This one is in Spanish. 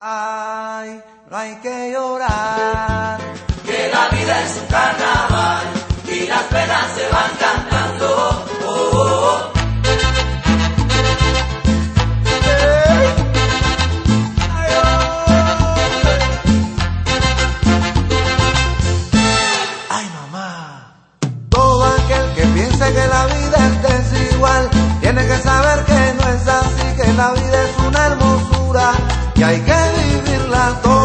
Ay, no hay que llorar, que la vida es un carnaval y las penas se van cantando. Oh, oh, oh. Ay, mamá. Todo aquel que piense que la vida es desigual tiene que saber que no es así, que la vida es una hermosura y hay que vivirla toda.